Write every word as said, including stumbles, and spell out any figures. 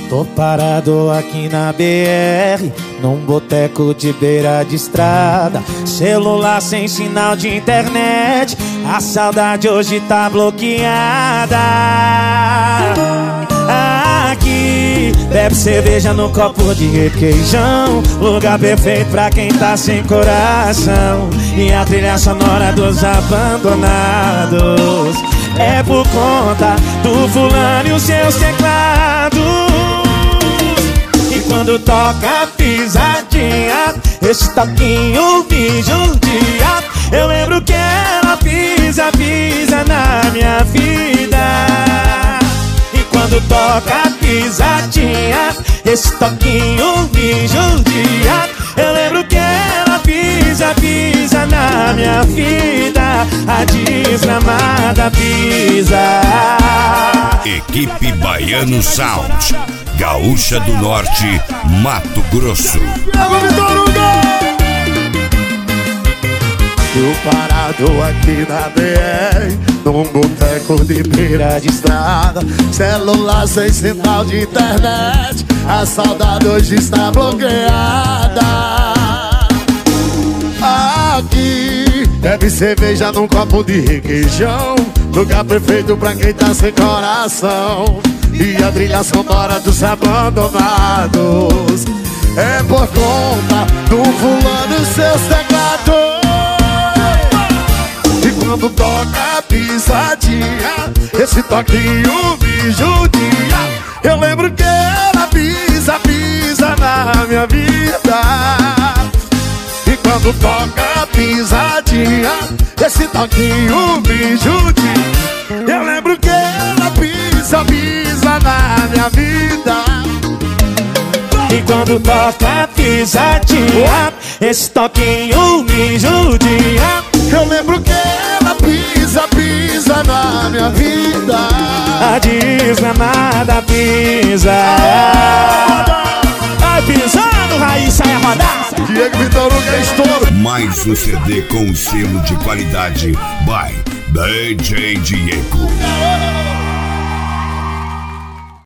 Tô parado aqui na B R, num boteco de beira de estrada. Celular sem sinal de internet, a saudade hoje tá bloqueada. Aqui, bebe cerveja no copo de requeijão, lugar perfeito pra quem tá sem coração. E a trilha sonora dos abandonados é por conta do fulano e os seus teclados. E quando toca pisadinha, esse toquinho me judia. Eu lembro que ela pisa, pisa na minha vida. E quando toca pisadinha, esse toquinho me judia. Eu lembro que ela pisa, pisa na minha vida. A desgramada pisa. Equipe Baiano Sound, Gaúcha do Norte, Mato Grosso. Eu parado aqui na B R, num boteco de beira de estrada. Celular sem sinal de internet, a saudade hoje está bloqueada. Aqui, bebe cerveja num copo de requeijão, lugar perfeito pra quem tá sem coração. E a trilha sonora dos abandonados é por conta do fulano e seus teclados. E quando toca pisadinha, esse toquinho me judia. Eu lembro que ela pisa, pisa na minha vida. E quando toca pisadinha, esse toquinho me judia. Eu lembro que ela pisa, pisa na minha vida. E quando toca pisadinha, esse toquinho me judia. Eu lembro que ela pisa, pisa na minha vida. A desgramada pisa. Vai pisando, Raíssa é rodar. Diego Vitor Hugo é estouro. Mais um C D com selo de qualidade by D J Diego.